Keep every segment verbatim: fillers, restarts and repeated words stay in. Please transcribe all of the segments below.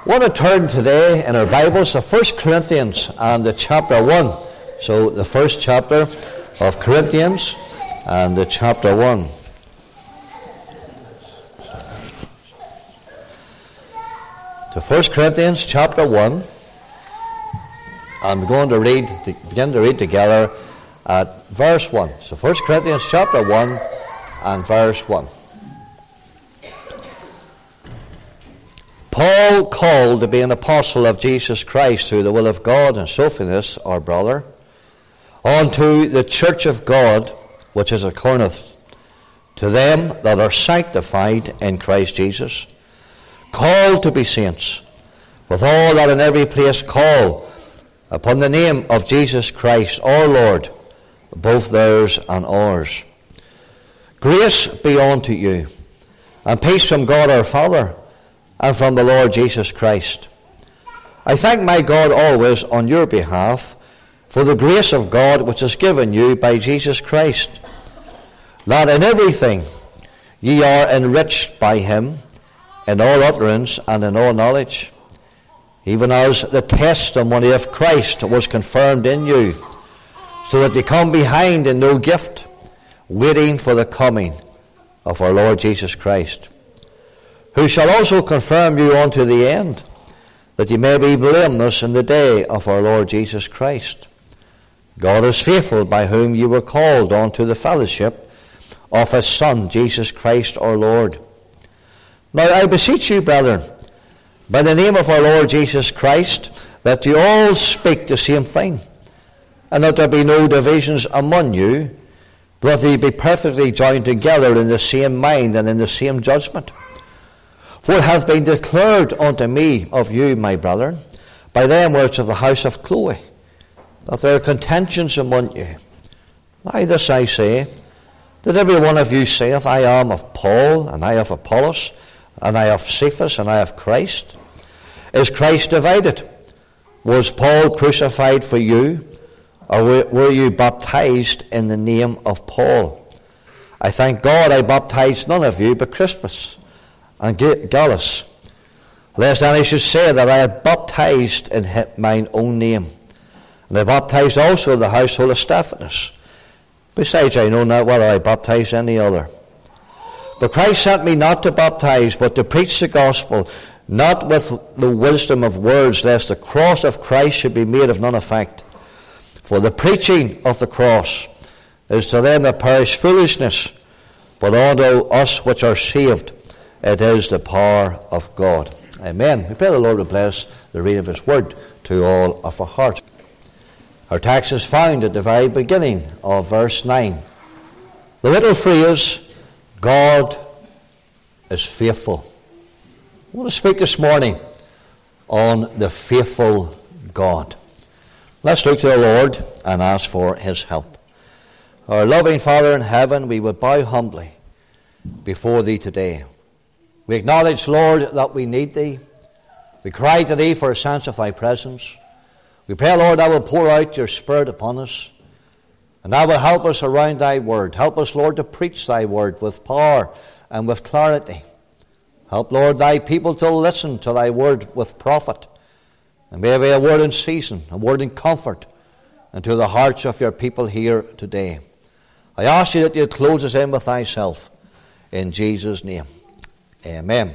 I want to turn today in our Bibles to First Corinthians and the chapter one. So the first chapter of Corinthians and the chapter one. So First Corinthians chapter one. And we're going to read, to begin to read together at verse one. So First Corinthians chapter one and verse one. Paul, called to be an apostle of Jesus Christ through the will of God, and Sophinas, our brother, unto the church of God which is at Corinth, to them that are sanctified in Christ Jesus, called to be saints, with all that in every place call upon the name of Jesus Christ our Lord, both theirs and ours. Grace be unto you, and peace from God our Father, and from the Lord Jesus Christ. I thank my God always on your behalf for the grace of God which is given you by Jesus Christ, that in everything ye are enriched by him, in all utterance and in all knowledge, even as the testimony of Christ was confirmed in you, so that ye come behind in no gift, waiting for the coming of our Lord Jesus Christ, who shall also confirm you unto the end, that ye may be blameless in the day of our Lord Jesus Christ. God is faithful, by whom ye were called unto the fellowship of his Son, Jesus Christ our Lord. Now I beseech you, brethren, by the name of our Lord Jesus Christ, that ye all speak the same thing, and that there be no divisions among you, but that ye be perfectly joined together in the same mind and in the same judgment. For it hath been declared unto me of you, my brethren, by them which of the house of Chloe, that there are contentions among you. Now this I say, that every one of you saith, I am of Paul, and I of Apollos, and I of Cephas, and I of Christ. Is Christ divided? Was Paul crucified for you, or were you baptized in the name of Paul? I thank God I baptized none of you but Crispus and Gallus, lest any should say that I had baptized in mine own name. And I baptized also the household of Stephanas. Besides, I know not whether I baptized any other. But Christ sent me not to baptize, but to preach the gospel, not with the wisdom of words, lest the cross of Christ should be made of none effect. For the preaching of the cross is to them that perish foolishness, but unto us which are saved, it is the power of God. Amen. We pray the Lord will bless the reading of his word to all of our hearts. Our text is found at the very beginning of verse nine. The little phrase, God is faithful. I want to speak this morning on the faithful God. Let's look to the Lord and ask for his help. Our loving Father in heaven, we would bow humbly before thee today. We acknowledge, Lord, that we need thee. We cry to thee for a sense of thy presence. We pray, Lord, that will pour out your Spirit upon us, and that will help us around thy word. Help us, Lord, to preach thy word with power and with clarity. Help, Lord, thy people to listen to thy word with profit, and may it be a word in season, a word in comfort, and to the hearts of your people here today. I ask you that you close us in with thyself, in Jesus' name. Amen.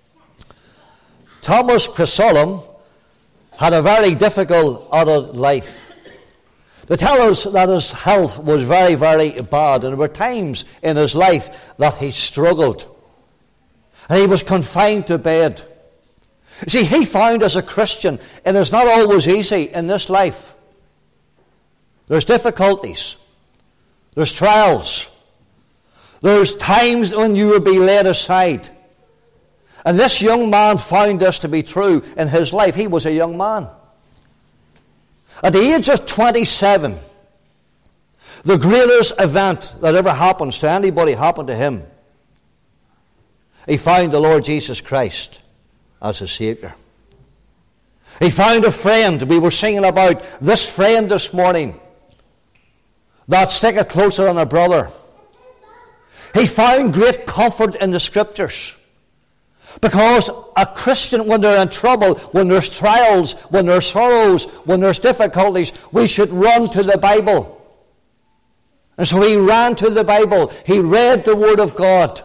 Thomas Chrysostom had a very difficult adult life. They tell us that his health was very, very bad, and there were times in his life that he struggled, and he was confined to bed. You see, he found as a Christian, it is not always easy in this life. There's difficulties. There's trials. There's times when you will be laid aside. And this young man found this to be true in his life. He was a young man. At the age of twenty-seven, the greatest event that ever happens to anybody happened to him. He found the Lord Jesus Christ as a Savior. He found a friend. We were singing about this friend this morning that sticketh closer than a brother. He found great comfort in the Scriptures. Because a Christian, when they're in trouble, when there's trials, when there's sorrows, when there's difficulties, we should run to the Bible. And so he ran to the Bible. He read the Word of God.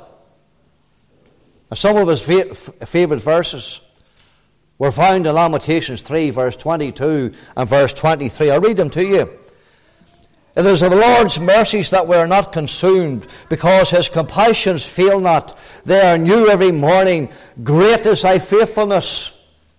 And some of his fa- favourite verses were found in Lamentations three, verse twenty-two and verse twenty-three. I'll read them to you. It is of the Lord's mercies that we are not consumed, because his compassions fail not. They are new every morning. Great is thy faithfulness.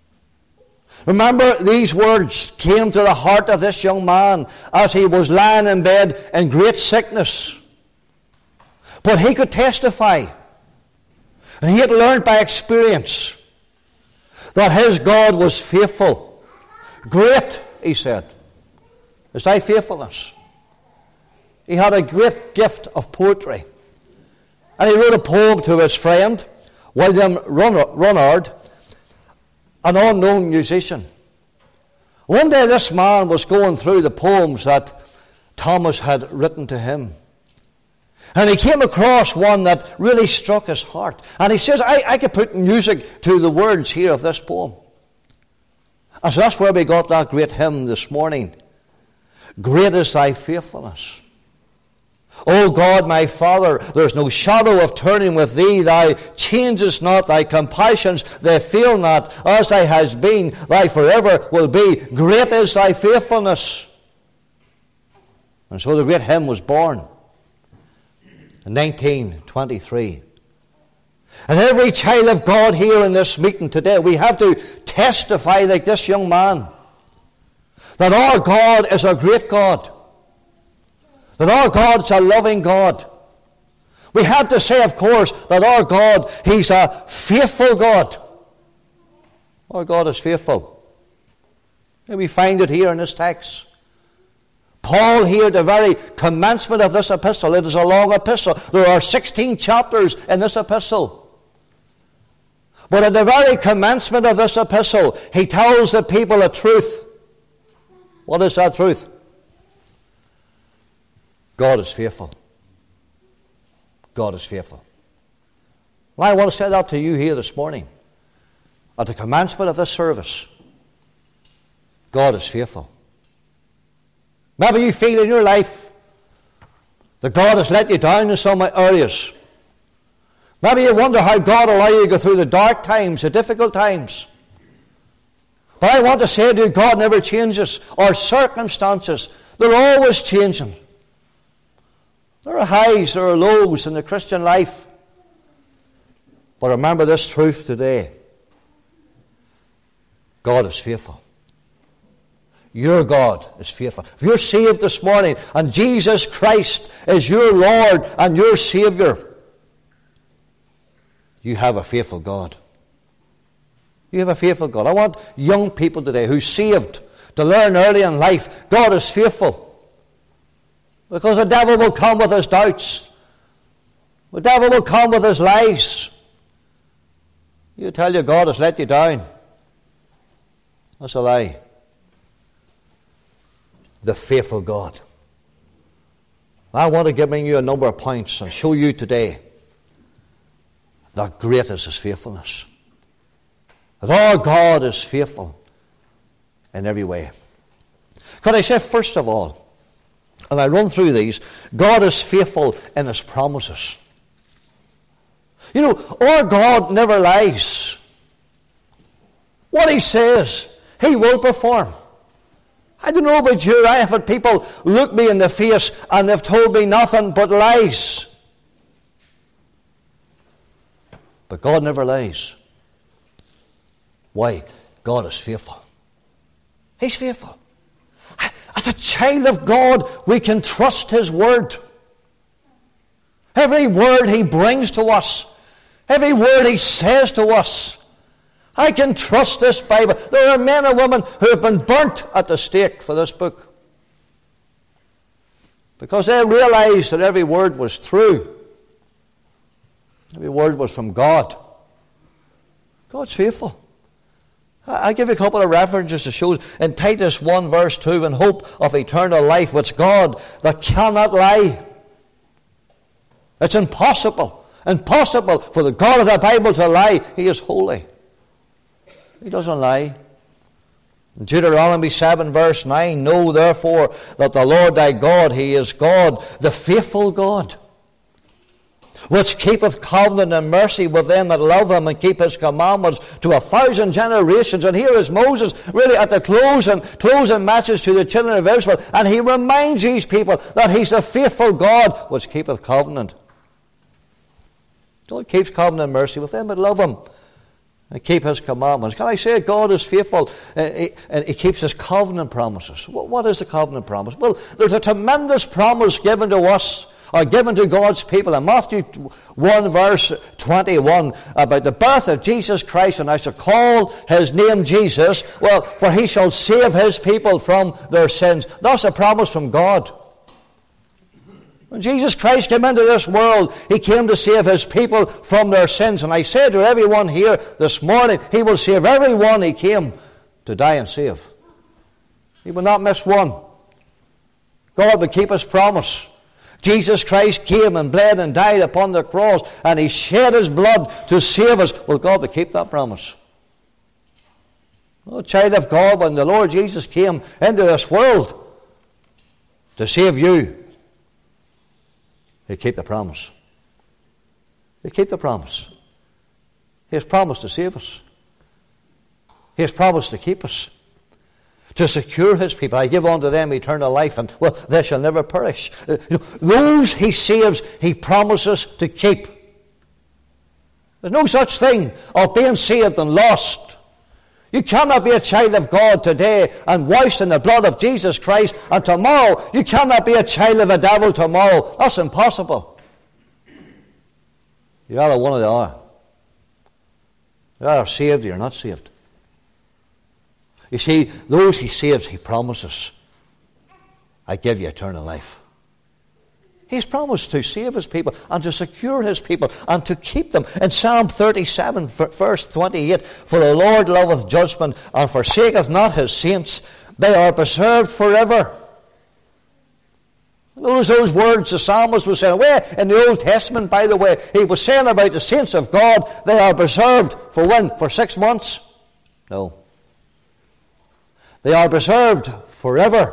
Remember, these words came to the heart of this young man as he was lying in bed in great sickness. But he could testify, and he had learned by experience, that his God was faithful. Great, he said, is thy faithfulness. He had a great gift of poetry. And he wrote a poem to his friend, William Runnard, an unknown musician. One day this man was going through the poems that Thomas had written to him. And he came across one that really struck his heart. And he says, I, I could put music to the words here of this poem. And so that's where we got that great hymn this morning. Great is thy faithfulness. O God, my Father, there is no shadow of turning with thee. Thou changest not, thy compassions, they fail not. As thou hast been, thy forever will be. Great is thy faithfulness. And so the great hymn was born in nineteen twenty-three. And every child of God here in this meeting today, we have to testify like this young man, that our God is a great God. That our God is a loving God. We have to say, of course, that our God, he's a faithful God. Our God is faithful. And we find it here in this text. Paul here at the very commencement of this epistle, it is a long epistle. There are sixteen chapters in this epistle. But at the very commencement of this epistle, he tells the people a truth. What is that truth? God is faithful. God is faithful. Well, I want to say that to you here this morning. At the commencement of this service, God is faithful. Maybe you feel in your life that God has let you down in some areas. Maybe you wonder how God allowed you to go through the dark times, the difficult times. But I want to say to you, God never changes. Our circumstances, they're always changing. There are highs, there are lows in the Christian life. But remember this truth today. God is faithful. Your God is faithful. If you're saved this morning and Jesus Christ is your Lord and your Savior, you have a faithful God. You have a faithful God. I want young people today who's saved to learn early in life, God is faithful. Because the devil will come with his doubts. The devil will come with his lies. You tell your God has let you down. That's a lie. The faithful God. I want to give you a number of points and show you today that great is his faithfulness. That our God is faithful in every way. Could I say, first of all, and I run through these, God is faithful in his promises. You know, our God never lies. What he says, he will perform. I don't know about you, I have had people look me in the face and they've told me nothing but lies. But God never lies. Why? God is faithful. He's faithful. As a child of God, we can trust his word. Every word he brings to us, every word he says to us, I can trust this Bible. There are men and women who have been burnt at the stake for this book because they realized that every word was true. Every word was from God. God's faithful. I'll give you a couple of references to show in Titus one verse two, in hope of eternal life, which God that cannot lie. It's impossible Impossible for the God of the Bible to lie. He is holy. He doesn't lie. In Deuteronomy seven verse nine, know therefore that the Lord thy God, He is God, the faithful God, which keepeth covenant and mercy with them that love Him and keep His commandments to a thousand generations. And here is Moses really at the closing, closing message to the children of Israel, and he reminds these people that He's the faithful God which keepeth covenant. God keeps covenant and mercy with them that love Him and keep His commandments. Can I say God is faithful uh, he, and He keeps His covenant promises? What, what is the covenant promise? Well, there's a tremendous promise given to us, or given to God's people in Matthew one verse twenty-one about the birth of Jesus Christ, and I shall call His name Jesus. Well, for He shall save His people from their sins. That's a promise from God. When Jesus Christ came into this world, He came to save His people from their sins. And I say to everyone here this morning, He will save everyone He came to die and save. He will not miss one. God will keep His promise. Jesus Christ came and bled and died upon the cross, and He shed His blood to save us. Well, God will keep that promise. Oh, child of God, when the Lord Jesus came into this world to save you, He'll keep the promise. He'll keep the promise. He has promised to save us. He has promised to keep us, to secure His people. I give unto them eternal life, and, well, they shall never perish. Uh, you know, those He saves, He promises to keep. There's no such thing of being saved and lost. You cannot be a child of God today and washed in the blood of Jesus Christ, and tomorrow you cannot be a child of the devil tomorrow. That's impossible. You're either one or the other. You're either saved or you're not saved. You see, those He saves, He promises, I give you eternal life. He's promised to save His people and to secure His people and to keep them. In Psalm thirty-seven, verse twenty-eight, for the Lord loveth judgment and forsaketh not His saints. They are preserved forever. Notice those words the psalmist was saying. Well, in the Old Testament, by the way, he was saying about the saints of God, they are preserved for when? For six months? No. They are preserved forever.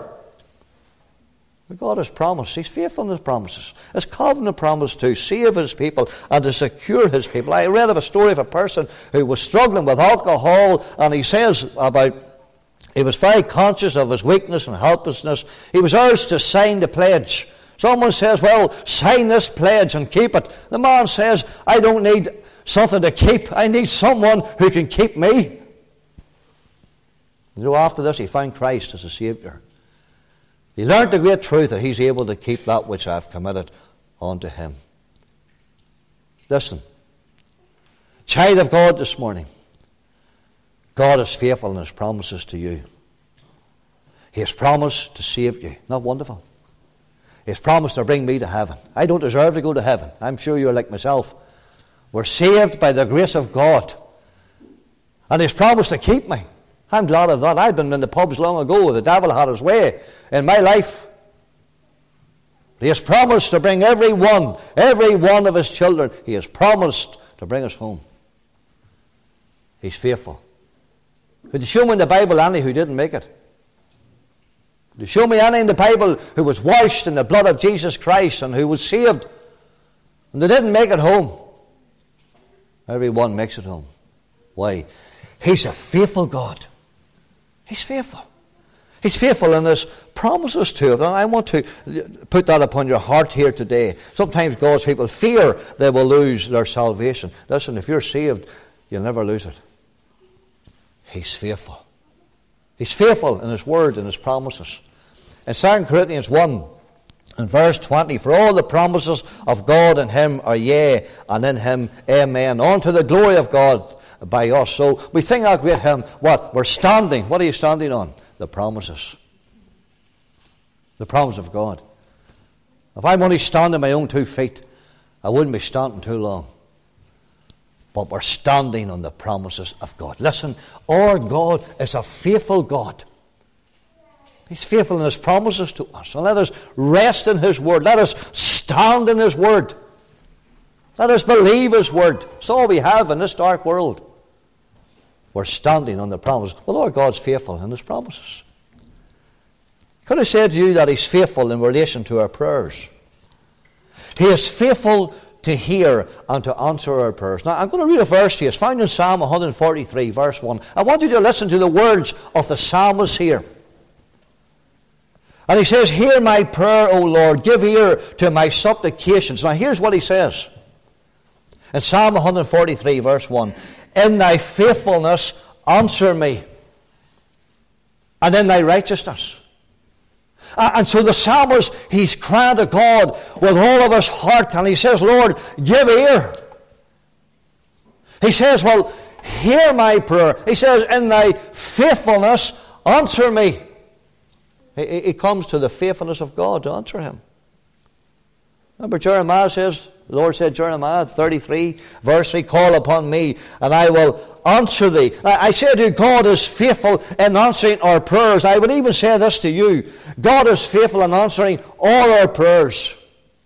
But God has promised. He's faithful in His promises. His covenant promise to save His people and to secure His people. I read of a story of a person who was struggling with alcohol, and he says about, he was very conscious of his weakness and helplessness. He was urged to sign the pledge. Someone says, well, sign this pledge and keep it. The man says, I don't need something to keep. I need someone who can keep me. You know, after this, he found Christ as a Saviour. He learned the great truth that he's able to keep that which I've committed unto Him. Listen, child of God this morning, God is faithful in His promises to you. He has promised to save you. Not wonderful? He has promised to bring me to heaven. I don't deserve to go to heaven. I'm sure you're like myself. We're saved by the grace of God. And He's promised to keep me. I'm glad of that. I've been in the pubs long ago. The devil had his way in my life. He has promised to bring every one, every one of His children, He has promised to bring us home. He's faithful. Could you show me in the Bible any who didn't make it? Could you show me any in the Bible who was washed in the blood of Jesus Christ and who was saved and they didn't make it home? Every one makes it home. Why? He's a faithful God. He's faithful. He's faithful in His promises to us. And I want to put that upon your heart here today. Sometimes God's people fear they will lose their salvation. Listen, if you're saved, you'll never lose it. He's faithful. He's faithful in His word and His promises. In Second Corinthians one, in verse twenty, for all the promises of God in Him are yea, and in Him amen, unto the glory of God by us. So we sing that great hymn. What? We're standing. What are you standing on? The promises. The promise of God. If I'm only standing on my own two feet, I wouldn't be standing too long. But we're standing on the promises of God. Listen, our God is a faithful God. He's faithful in His promises to us. So let us rest in His word. Let us stand in His word. Let us believe His word. It's all we have in this dark world. We're standing on the promise. Well, Lord God's faithful in His promises. Could I say to you that He's faithful in relation to our prayers? He is faithful to hear and to answer our prayers. Now, I'm going to read a verse to you. It's found in Psalm one forty-three, verse one. I want you to listen to the words of the psalmist here. And he says, hear my prayer, O Lord. Give ear to my supplications. Now, here's what he says. In Psalm one forty-three, verse one. In thy faithfulness, answer me. And in thy righteousness. And so the psalmist, he's crying to God with all of his heart, and he says, Lord, give ear. He says, well, hear my prayer. He says, in thy faithfulness, answer me. He, he comes to the faithfulness of God to answer him. Remember Jeremiah says, the Lord said, Jeremiah thirty-three, verse three, call upon me, and I will answer thee. I say to you, God is faithful in answering our prayers. I would even say this to you. God is faithful in answering all our prayers.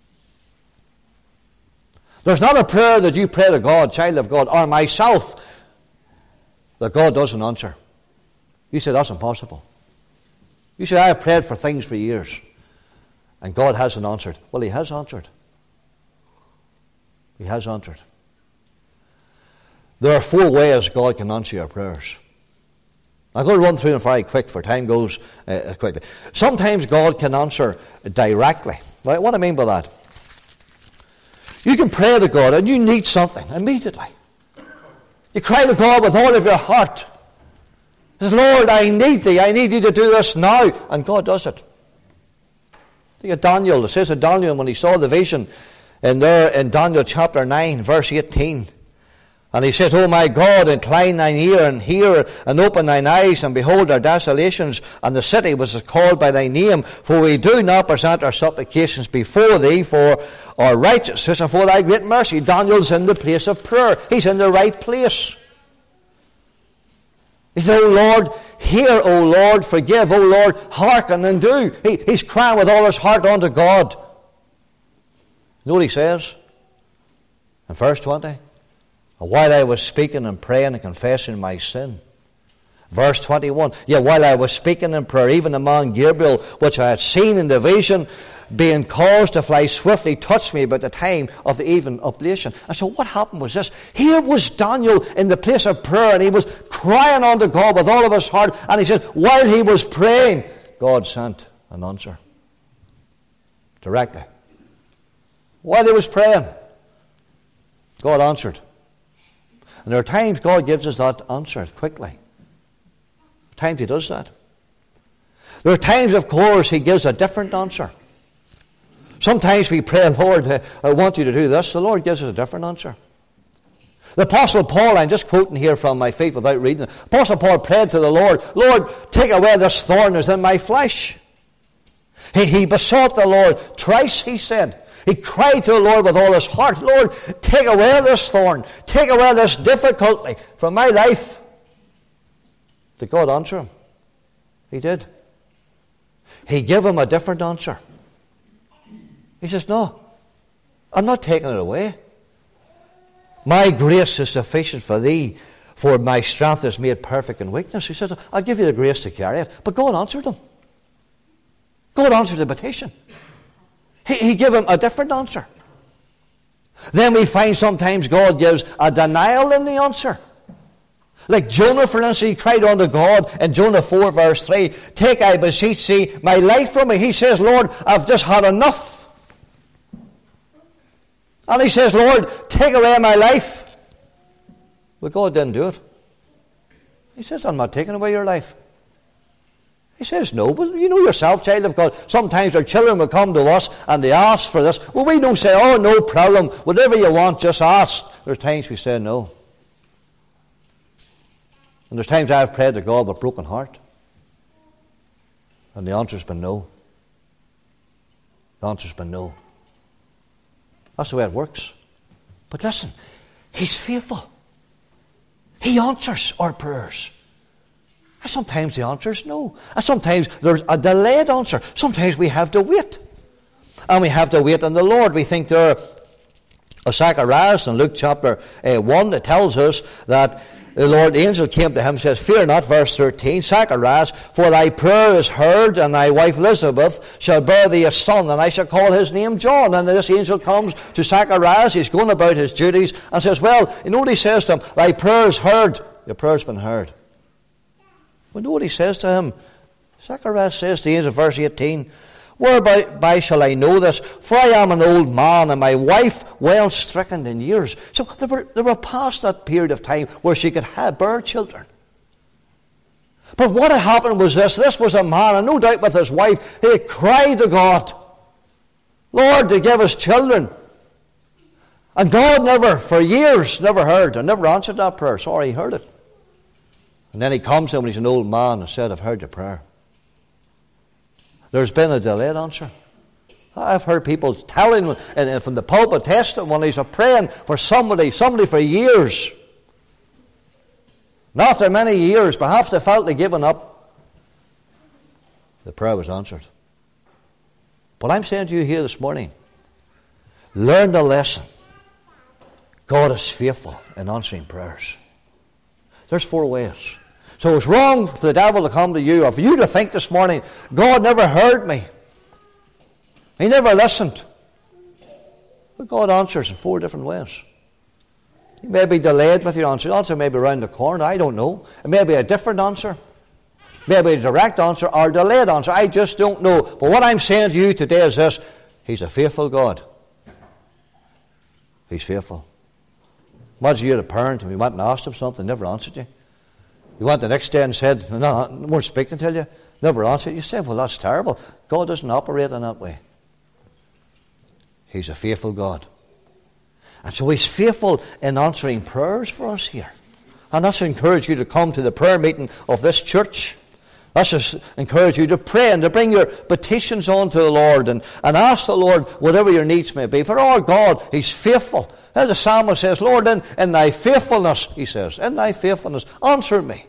There's not a prayer that you pray to God, child of God, or myself, that God doesn't answer. You say, that's impossible. You say, I have prayed for things for years, and God hasn't answered. Well, He has answered. He has answered. There are four ways God can answer your prayers. I'm going to run through them very quick, for time goes uh, quickly. Sometimes God can answer directly. Right? What do I mean by that? You can pray to God and you need something immediately. You cry to God with all of your heart. You say, Lord, I need thee. I need you to do this now. And God does it. Think of Daniel. It says of Daniel when he saw the vision in there in Daniel chapter nine, verse eighteen. And he says, O my God, incline thine ear and hear, and open thine eyes, and behold our desolations, and the city was called by thy name. For we do not present our supplications before thee for our righteousness and for thy great mercy. Daniel's in the place of prayer. He's in the right place. He said, O Lord, hear, O Lord, forgive, O Lord, hearken and do. He, he's crying with all his heart unto God. You know what he says? In verse twenty. While I was speaking and praying and confessing my sin. Verse twenty-one. Yet while I was speaking in prayer, even the man Gabriel, which I had seen in the vision, being caused to fly swiftly, touched me about the time of the even oblation. And so what happened was this. Here was Daniel in the place of prayer, and he was crying unto God with all of his heart. And he said, while he was praying, God sent an answer. Directly. While he was praying, God answered. And there are times God gives us that answer quickly. Times He does that. There are times, of course, He gives a different answer. Sometimes we pray, Lord, I want you to do this. The Lord gives us a different answer. The Apostle Paul, I'm just quoting here from my feet without reading it. Apostle Paul prayed to the Lord, Lord, take away this thorn that's in my flesh. He, he besought the Lord thrice, he said. He cried to the Lord with all his heart, Lord, take away this thorn, take away this difficulty from my life. Did God answer him? He did. He gave him a different answer. He says, no, I'm not taking it away. My grace is sufficient for thee, for my strength is made perfect in weakness. He says, I'll give you the grace to carry it. But God answered him. God answered the petition. He, he gave him a different answer. Then we find sometimes God gives a denial in the answer. Like Jonah, for instance, he cried unto God in Jonah four verse three, take, I beseech thee, my life from me. He says, Lord, I've just had enough. And he says, Lord, take away my life. But God didn't do it. He says, I'm not taking away your life. He says, no, but you know yourself, child of God, sometimes our children will come to us and they ask for this. Well, we don't say, oh, no problem, whatever you want, just ask. There's times we say no. And there's times I've prayed to God with a broken heart. And the answer's been no. The answer's been no. That's the way it works. But listen, He's faithful. He answers our prayers. And sometimes the answer is no. And sometimes there's a delayed answer. Sometimes we have to wait. And we have to wait on the Lord. We think there of Zacharias in Luke chapter uh, one, it tells us that the Lord, the angel came to him and says, "Fear not," verse thirteen, "Zacharias, for thy prayer is heard, and thy wife Elizabeth shall bear thee a son, and I shall call his name John." And this angel comes to Zacharias, he's going about his duties, and says, well, you know what he says to him? "Thy prayer is heard." Your prayer's been heard. Well, know what he says to him? Zacharias says to the angel, verse eighteen, "Whereby shall I know this? For I am an old man, and my wife well stricken in years." So they were, they were past that period of time where she could have, bear children. But what had happened was this. This was a man, and no doubt with his wife, he cried to God, "Lord, to give us children." And God never, for years, never heard, and never answered that prayer. Sorry, he heard it. And then he comes to him when he's an old man and said, "I've heard your prayer." There's been a delayed answer. I've heard people telling and from the pulpit testimonies of praying for somebody, somebody for years. And after many years, perhaps they felt they'd given up. The prayer was answered. But I'm saying to you here this morning, learn the lesson. God is faithful in answering prayers. There's four ways. So it's wrong for the devil to come to you, or for you to think this morning, God never heard me. He never listened. But God answers in four different ways. You may be delayed with your answer. The answer may be around the corner. I don't know. It may be a different answer. It may be a direct answer or a delayed answer. I just don't know. But what I'm saying to you today is this. He's a faithful God. He's faithful. Imagine you're a parent and you went and asked him something, never answered you. You went the next day and said, "No, no weren't speaking to you." Never answered. You said, "Well, that's terrible." God doesn't operate in that way. He's a faithful God. And so he's faithful in answering prayers for us here. And that's to encourage you to come to the prayer meeting of this church. That's just encourage you to pray and to bring your petitions on to the Lord and, and ask the Lord whatever your needs may be. For our God, he's faithful. As the psalmist says, "Lord, in, in thy faithfulness," he says, "in thy faithfulness, answer me."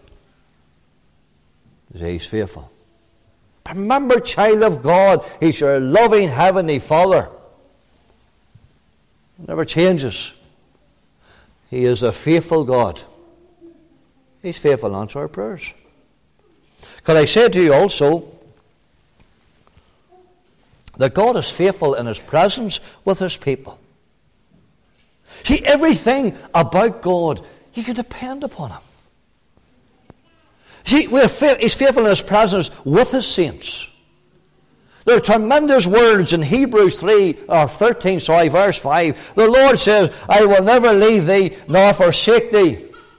He's faithful. Remember, child of God, he's your loving heavenly Father. He never changes. He is a faithful God. He's faithful to answer our prayers. Could I say to you also that God is faithful in his presence with his people? See, everything about God, you can depend upon him. See, we're fa- he's faithful in his presence with his saints. There are tremendous words in Hebrews three, or thirteen, sorry, verse five. The Lord says, "I will never leave thee nor forsake thee."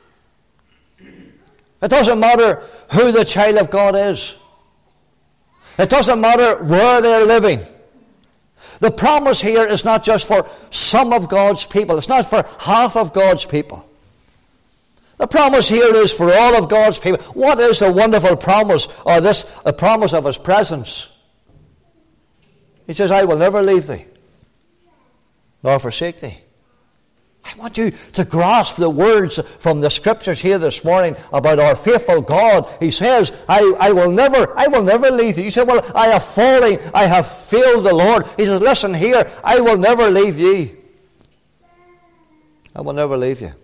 It doesn't matter who the child of God is. It doesn't matter where they're living. The promise here is not just for some of God's people. It's not for half of God's people. The promise here is for all of God's people. What is the wonderful promise, or this, a promise of his presence? He says, "I will never leave thee, nor forsake thee." I want you to grasp the words from the scriptures here this morning about our faithful God. He says, I, I will never, I will never leave thee. You say, "Well, I have fallen, I have failed the Lord." He says, "Listen here, I will never leave ye. I will never leave you."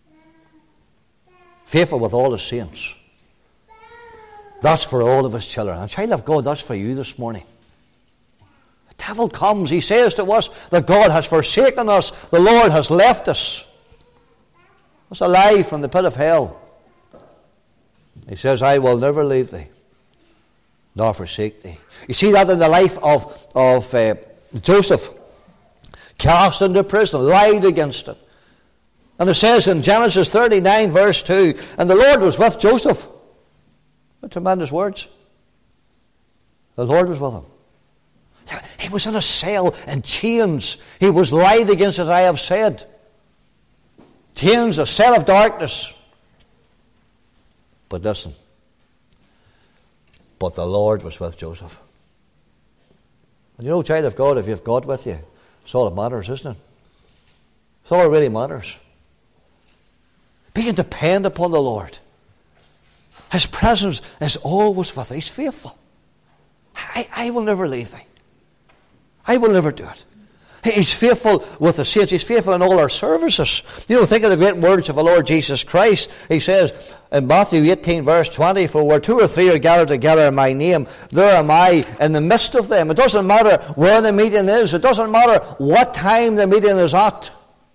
Faithful with all his saints. That's for all of his children. And child of God, that's for you this morning. The devil comes, he says to us that God has forsaken us, the Lord has left us. That's a lie from the pit of hell. He says, "I will never leave thee, nor forsake thee." You see that in the life of, of uh, Joseph. Cast into prison, lied against it. And it says in Genesis thirty-nine, verse two, "And the Lord was with Joseph." What tremendous words. The Lord was with him. He was in a cell in chains. He was lied against, as I have said. Chains, a cell of darkness. But listen. But the Lord was with Joseph. And you know, child of God, if you have God with you, it's all that matters, isn't it? It's all that really matters. We can depend upon the Lord. His presence is always with us. He's faithful. I, I will never leave thee. I will never do it. He's faithful with the saints. He's faithful in all our services. You know, think of the great words of the Lord Jesus Christ. He says in Matthew eighteen, verse twenty, for where two or three are gathered together in my name, there am I in the midst of them. It doesn't matter where the meeting is. It doesn't matter what time the meeting is at.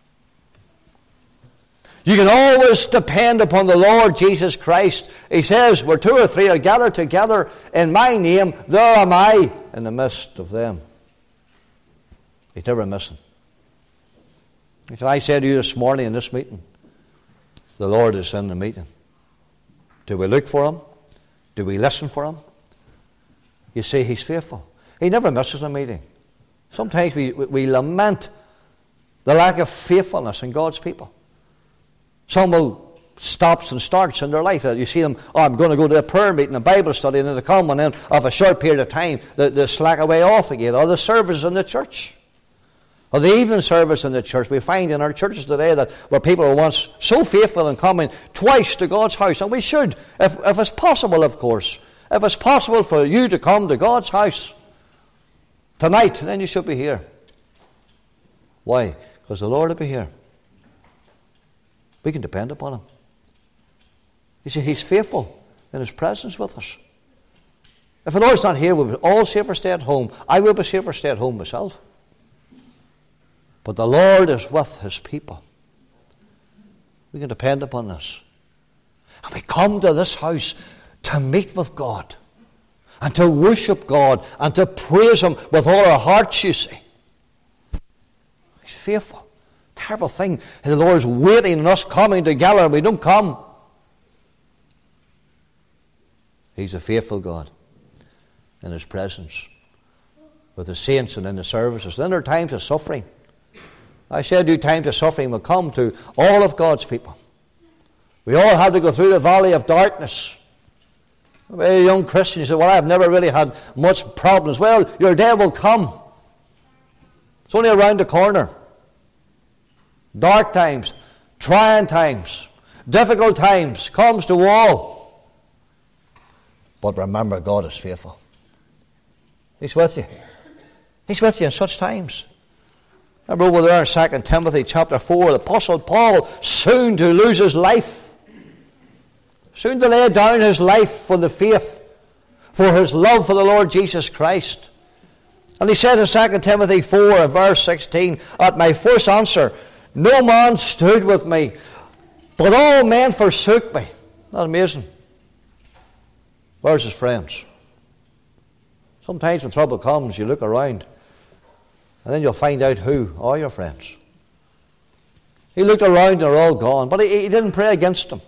You can always depend upon the Lord Jesus Christ. He says, where two or three are gathered together in my name, there am I in the midst of them. He's never missing. Can I say to you this morning in this meeting, the Lord is in the meeting. Do we look for Him? Do we listen for Him? You see, He's faithful. He never misses a meeting. Sometimes we, we lament the lack of faithfulness in God's people. Some will stops and starts in their life. You see them, oh, I'm going to go to a prayer meeting, a Bible study, and then they come, and then of a short period of time, they, they slack away off again. Or the service in the church. Or the evening service in the church. We find in our churches today that where people are once so faithful in coming twice to God's house, and we should, if, if it's possible, of course, if it's possible for you to come to God's house tonight, then you should be here. Why? Because the Lord will be here. We can depend upon Him. You see, He's faithful in His presence with us. If the Lord's not here, we'll be all safer stay at home. I will be safer stay at home myself. But the Lord is with His people. We can depend upon this. And we come to this house to meet with God and to worship God and to praise Him with all our hearts, you see. He's faithful. Terrible thing. The Lord's waiting on us coming together and we don't come. He's a faithful God in His presence with the saints and in the services. Then there are times of suffering. I said due times of suffering will come to all of God's people. We all have to go through the valley of darkness. A young Christian, you say, well, I've never really had much problems. Well, your day will come. It's only around the corner. Dark times, trying times, difficult times, comes to all. But remember, God is faithful. He's with you. He's with you in such times. Remember over there in Second Timothy chapter four, the Apostle Paul, soon to lose his life. Soon to lay down his life for the faith, for his love for the Lord Jesus Christ. And he said in Second Timothy four and verse sixteen, at my first answer, no man stood with me, but all men forsook me. Isn't that amazing? Where's his friends? Sometimes when trouble comes, you look around, and then you'll find out who are your friends. He looked around and they're all gone, but he, he didn't pray against them.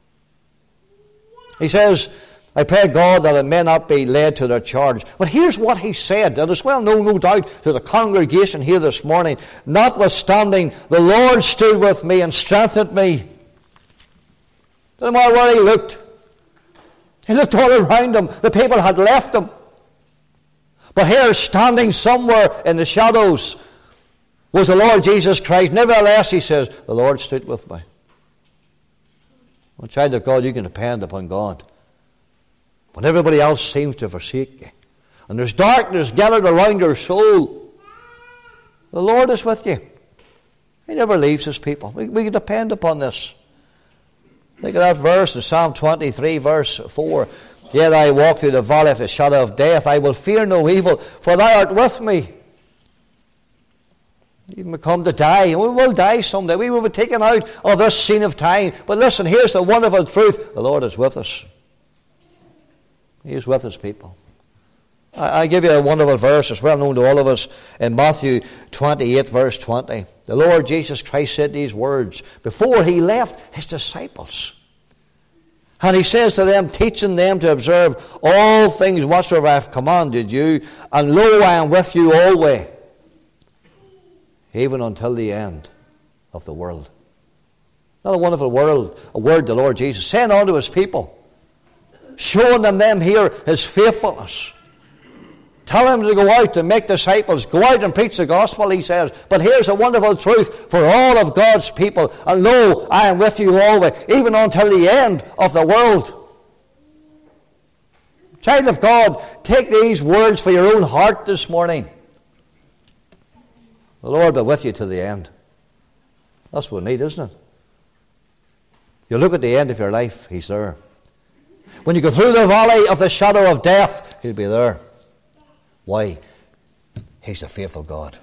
He says, I pray God that it may not be laid to their charge. But here's what he said, and as well no, no doubt to the congregation here this morning, notwithstanding, the Lord stood with me and strengthened me. Doesn't matter where he looked. He looked all around him. The people had left him. But here, standing somewhere in the shadows, was the Lord Jesus Christ. Nevertheless, he says, the Lord stood with me. Well, child of God, you can depend upon God. When everybody else seems to forsake you, and there's darkness gathered around your soul, the Lord is with you. He never leaves his people. We, we can depend upon this. Think of that verse in Psalm twenty-three, verse four. Yet I walk through the valley of the shadow of death, I will fear no evil, for thou art with me. Even we come to die, and we will die someday. We will be taken out of this scene of time. But listen, here's the wonderful truth. The Lord is with us. He is with his people. I, I give you a wonderful verse. It's well known to all of us in Matthew twenty-eight, verse twenty. The Lord Jesus Christ said these words before he left his disciples. And he says to them, teaching them to observe all things whatsoever I have commanded you, and lo, I am with you always, even until the end of the world. Not a wonderful world, a word the Lord Jesus saying unto his people, showing them them here his faithfulness. Tell them to go out and make disciples. Go out and preach the gospel, he says. But here's a wonderful truth for all of God's people. And lo, I am with you always, even until the end of the world. Child of God, take these words for your own heart this morning. The Lord be with you to the end. That's what we need, isn't it? You look at the end of your life, He's there. When you go through the valley of the shadow of death, He'll be there. Why? He's a faithful God.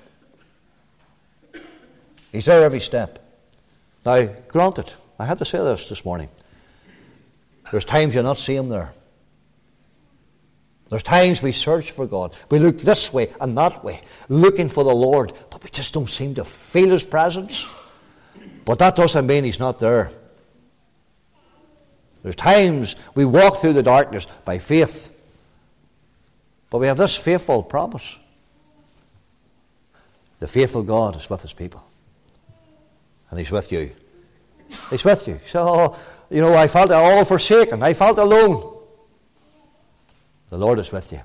He's there every step. Now, granted, I have to say this this morning. There's times you'll not see Him there. There's times we search for God. We look this way and that way, looking for the Lord, but we just don't seem to feel His presence. But that doesn't mean He's not there. There's times we walk through the darkness by faith, but we have this faithful promise. The faithful God is with His people. And He's with you. He's with you. So, you know, I felt all forsaken. I felt alone. The Lord is with you.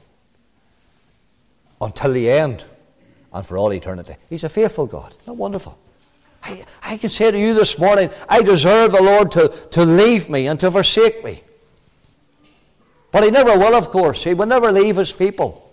Until the end and for all eternity. He's a faithful God. Isn't that wonderful? I, I can say to you this morning, I deserve the Lord to, to leave me and to forsake me. But He never will, of course. He will never leave His people.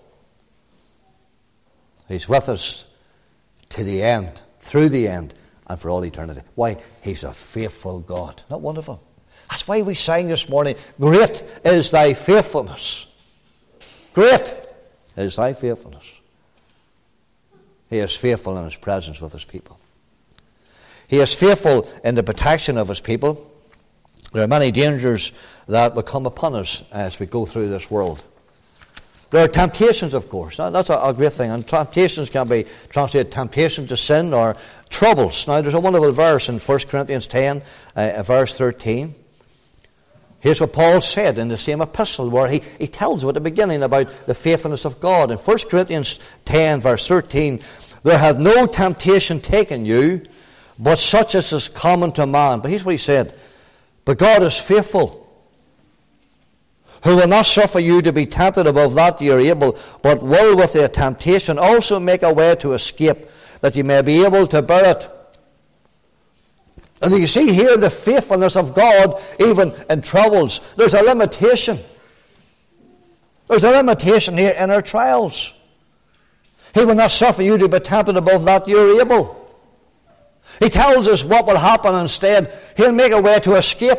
He's with us to the end, through the end, and for all eternity. Why? He's a faithful God. Isn't that wonderful? That's why we sang this morning, great is thy faithfulness. Great is thy faithfulness. He is faithful in His presence with His people. He is faithful in the protection of His people. There are many dangers that will come upon us as we go through this world. There are temptations, of course. That's a great thing. And temptations can be translated temptation to sin or troubles. Now, there's a wonderful verse in First Corinthians ten, uh, verse thirteen. Here's what Paul said in the same epistle, where he, he tells you at the beginning about the faithfulness of God. In First Corinthians ten, verse thirteen, there hath no temptation taken you, but such as is common to man. But here's what he said. But God is faithful, who will not suffer you to be tempted above that you are able, but will with the temptation also make a way to escape, that you may be able to bear it. And you see here the faithfulness of God, even in troubles. There's a limitation. There's a limitation here in our trials. He will not suffer you to be tempted above that you are able. He tells us what will happen instead. He'll make a way to escape.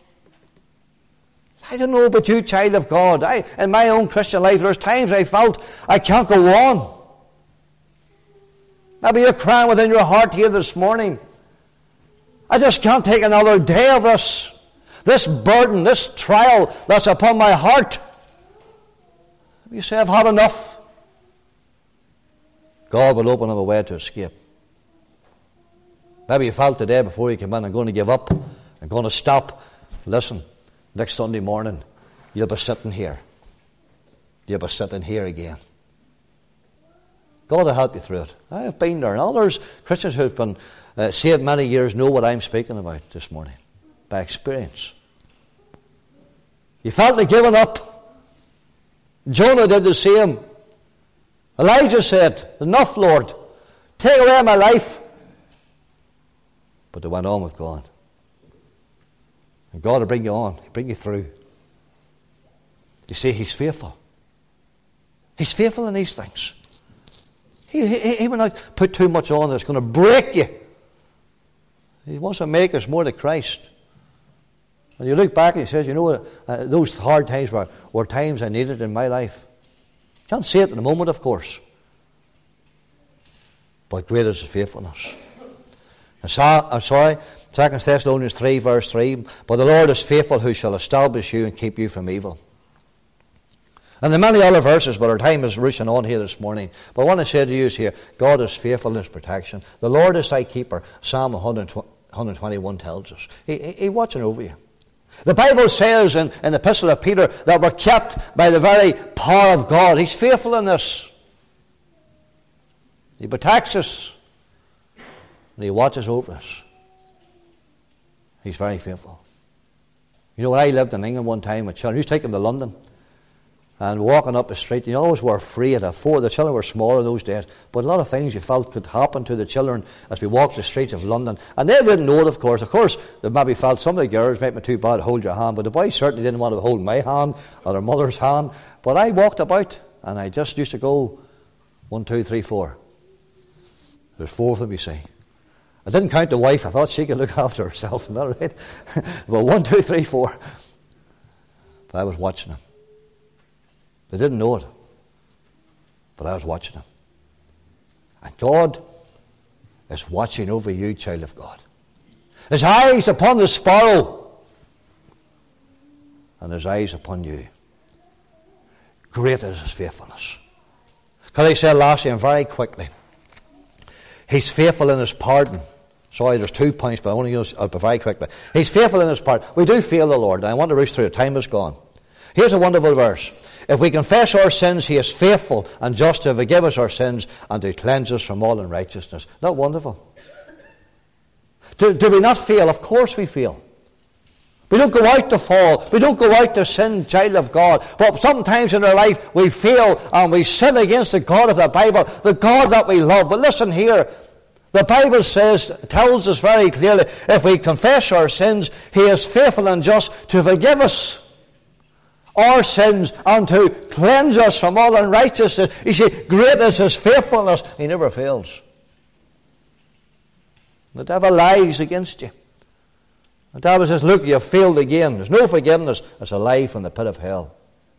I don't know about you, child of God. I, in my own Christian life, there's times I felt I can't go on. Maybe you're crying within your heart here this morning. I just can't take another day of this. This burden, this trial that's upon my heart. You say, I've had enough. God will open up a way to escape. Maybe you felt today before you came in, I'm going to give up. I'm going to stop. Listen, next Sunday morning, you'll be sitting here. You'll be sitting here again. God will help you through it. I have been there. And others, Christians who have been uh, saved many years, know what I'm speaking about this morning, by experience. You felt like giving up. Jonah did the same. Elijah said, enough, Lord. Take away my life. But they went on with God. And God will bring you on. He'll bring you through. You see, He's faithful. He's faithful in these things. He, he, he will not put too much on that's going to break you. He wants to make us more like Christ. And you look back and He says, you know, uh, those hard times were, were times I needed in my life. Can't say it in the moment, of course. But great is His faithfulness. And so, I'm sorry, Second Thessalonians three, verse three, but the Lord is faithful, who shall establish you and keep you from evil. And there are many other verses, but our time is rushing on here this morning. But what I say to you is here, God is faithful in His protection. The Lord is thy keeper. Psalm one twenty-one tells us. He, he, He's watching over you. The Bible says in, in the Epistle of Peter that we're kept by the very power of God. He's faithful in this. He protects us. And He watches over us. He's very faithful. You know, when I lived in England one time with children, I used to take them to London. And walking up the street, you always were afraid of four. The children were smaller those days. But a lot of things you felt could happen to the children as we walked the streets of London. And they didn't know it, of course. Of course, they maybe felt some of the girls might be too bad to hold your hand. But the boys certainly didn't want to hold my hand or their mother's hand. But I walked about and I just used to go one, two, three, four. There's four of them, you see. I didn't count the wife. I thought she could look after herself. Isn't that right? But one, two, three, four. But I was watching them. They didn't know it. But I was watching them. And God is watching over you, child of God. His eyes upon the sparrow. And his eyes upon you. Great is his faithfulness. Can I say lastly and very quickly? He's faithful in his pardon. Sorry, there's two points, but I want to use it very quickly. He's faithful in his pardon. We do fail the Lord, and I want to rush through it. Time is gone. Here's a wonderful verse. If we confess our sins, he is faithful and just to forgive us our sins and to cleanse us from all unrighteousness. Isn't that wonderful? Do, do we not fail? Of course we fail. We don't go out to fall. We don't go out to sin, child of God. But sometimes in our life we fail and we sin against the God of the Bible, the God that we love. But listen here. The Bible says, tells us very clearly, if we confess our sins, he is faithful and just to forgive us our sins and to cleanse us from all unrighteousness. You see, great is his faithfulness. He never fails. The devil lies against you. The devil says, look, you've failed again. There's no forgiveness. It's a lie from the pit of hell.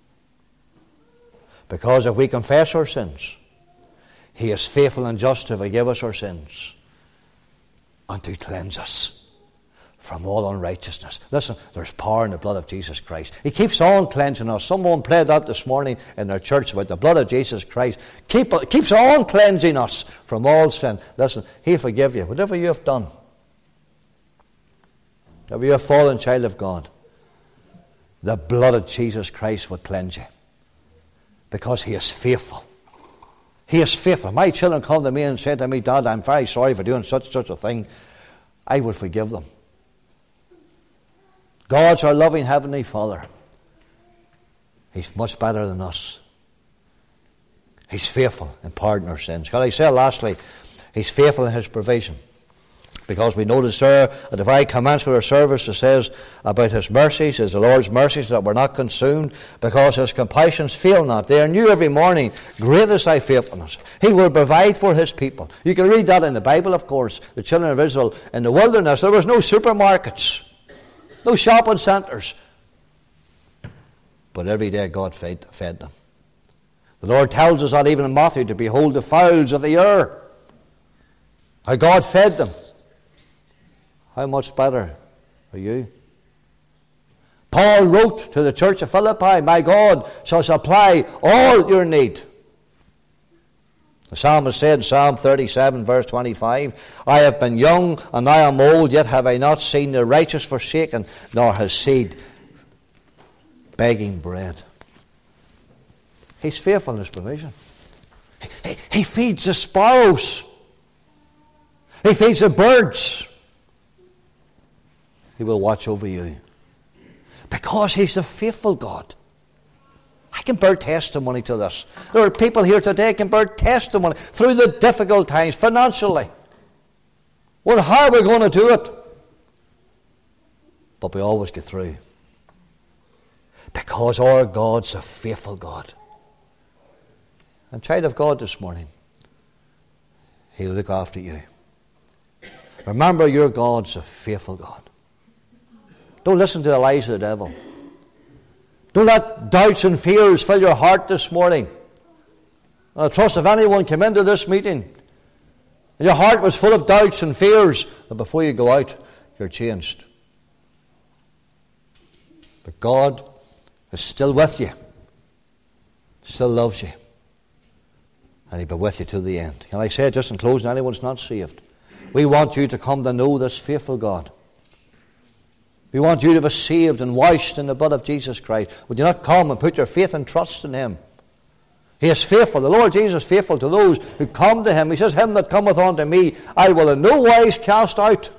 Because if we confess our sins, he is faithful and just to forgive us our sins and to cleanse us from all unrighteousness. Listen, there's power in the blood of Jesus Christ. He keeps on cleansing us. Someone played that this morning in their church about the blood of Jesus Christ. Keep, keeps on cleansing us from all sin. Listen, he'll forgive you. Whatever you have done, if you're a fallen child of God, the blood of Jesus Christ will cleanse you. Because he is faithful. He is faithful. My children come to me and say to me, Dad, I'm very sorry for doing such such a thing. I will forgive them. God's our loving Heavenly Father. He's much better than us. He's faithful in pardoning our sins. Can I say lastly, he's faithful in his provision. Because we notice there at the very commencement of our service it says about his mercies, is the Lord's mercies that we're not consumed, because his compassions fail not. They are new every morning. Great is thy faithfulness. He will provide for his people. You can read that in the Bible, of course. The children of Israel in the wilderness, there was no supermarkets, no shopping centres. But every day God fed, fed them. The Lord tells us that even in Matthew, to behold the fowls of the air. How God fed them. How much better are you? Paul wrote to the church of Philippi, my God shall supply all your need. The psalmist said in Psalm thirty-seven, verse twenty-five, I have been young and I am old, yet have I not seen the righteous forsaken, nor his seed begging bread. He's faithful in his provision. He, he feeds the sparrows. He feeds the birds. He will watch over you. Because he's a faithful God. I can bear testimony to this. There are people here today who can bear testimony through the difficult times financially. Well, how are we going to do it? But we always get through. Because our God's a faithful God. And child of God this morning, he'll look after you. Remember, your God's a faithful God. Don't listen to the lies of the devil. Don't let doubts and fears fill your heart this morning. I trust if anyone came into this meeting and your heart was full of doubts and fears, that before you go out, you're changed. But God is still with you. Still loves you. And he'll be with you till the end. Can I say it just in closing? Anyone's not saved. We want you to come to know this faithful God. We want you to be saved and washed in the blood of Jesus Christ. Would you not come and put your faith and trust in him? He is faithful. The Lord Jesus is faithful to those who come to him. He says, him that cometh unto me, I will in no wise cast out.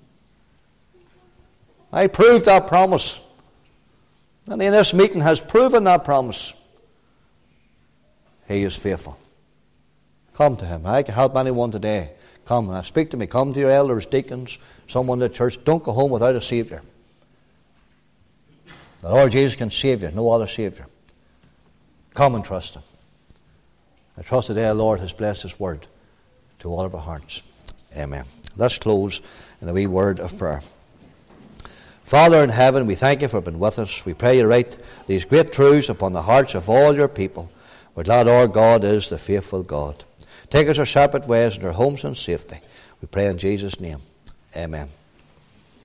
I proved that promise. And in this meeting has proven that promise. He is faithful. Come to him. I can help anyone today. Come and speak to me. Come to your elders, deacons, someone in the church. Don't go home without a Saviour. The Lord Jesus can save you, no other Saviour. Come and trust him. I trust today the Lord has blessed his word to all of our hearts. Amen. Let's close in a wee word of prayer. Father in heaven, we thank you for being with us. We pray you write these great truths upon the hearts of all your people. We're glad our God is the faithful God. Take us our separate ways and our homes in safety. We pray in Jesus' name. Amen.